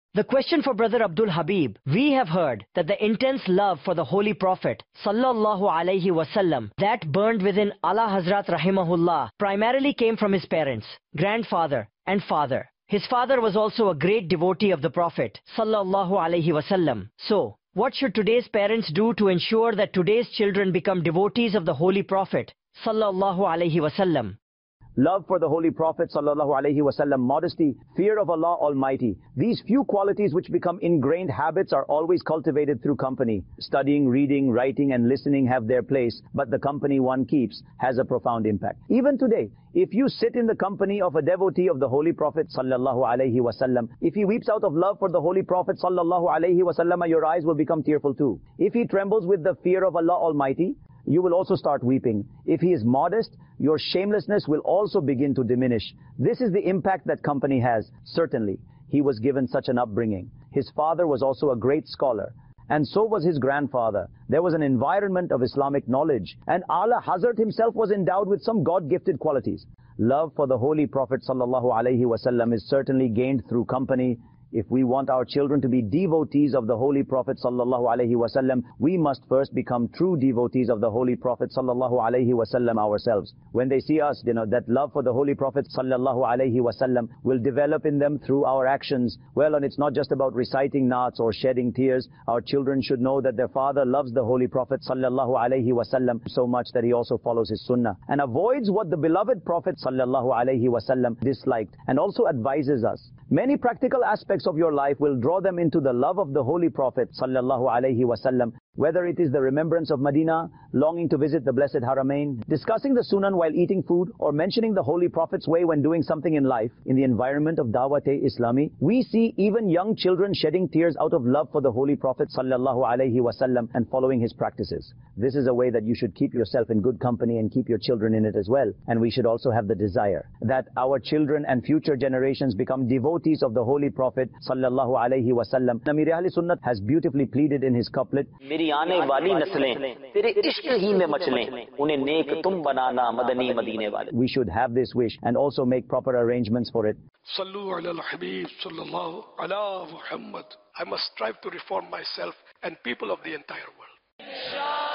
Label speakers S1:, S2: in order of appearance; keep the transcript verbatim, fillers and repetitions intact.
S1: The question for Brother Abdul Habib: we have heard that the intense love for the Holy Prophet sallallahu alaihi wasallam that burned within Ala Hazrat rahimahullah primarily came from his parents, grandfather and father. His father was also a great devotee of the Prophet sallallahu alaihi wasallam. So, what should today's parents do to ensure that today's children become devotees of the Holy Prophet sallallahu alaihi wasallam?
S2: Love for the Holy Prophet sallallahu alaihi wasallam, modesty, fear of Allah Almighty. These few qualities which become ingrained habits are always cultivated through company. Studying, reading, writing and listening have their place, but the company one keeps has a profound impact. Even today, if you sit in the company of a devotee of the Holy Prophet sallallahu alaihi wasallam, if he weeps out of love for the Holy Prophet sallallahu alaihi wasallam, your eyes will become tearful too. If he trembles with the fear of Allah Almighty, you will also start weeping. If he is modest, your shamelessness will also begin to diminish. This is the impact that company has. Certainly, he was given such an upbringing. His father was also a great scholar, and so was his grandfather. There was an environment of Islamic knowledge, and Ala Hazrat himself was endowed with some God-gifted qualities. Love for the Holy Prophet sallallahu alaihi wasallam is certainly gained through company. If we want our children to be devotees of the Holy Prophet sallallahu alaihi wasallam, we must first become true devotees of the Holy Prophet sallallahu alaihi wasallam ourselves. When they see us, you know, that love for the Holy Prophet sallallahu alaihi wasallam will develop in them through our actions. Well, and it's not just about reciting naats or shedding tears. Our children should know that their father loves the Holy Prophet sallallahu alaihi wasallam so much that he also follows his sunnah and avoids what the beloved Prophet sallallahu alaihi wasallam disliked, and also advises us. Many practical aspects of your life will draw them into the love of the Holy Prophet sallallahu alaihi wasallam, whether it is the remembrance of Medina, longing to visit the blessed Haramain, discussing the Sunan while eating food, or mentioning the Holy Prophet's way when doing something in life. In the environment of Dawat-e-Islami, we see even young children shedding tears out of love for the Holy Prophet sallallahu alaihi wasallam and following his practices. This is a way that you should keep yourself in good company and keep your children in it as well. And we should also have the desire that our children and future generations become devotees of the Holy Prophet sallallahu alaihi wasallam. Amir Ahl Sunnat has beautifully pleaded in his couplet,
S3: आने वाली नस्लें तेरे इश्क ही में मचलें उन्हें नेक तुम बनाना मदनी मदीने वाले.
S2: We should have this wish and also make proper arrangements for it.
S4: Sallu ala al-Habib sallallahu ala Muhammad. I must strive to reform myself and people of the entire world.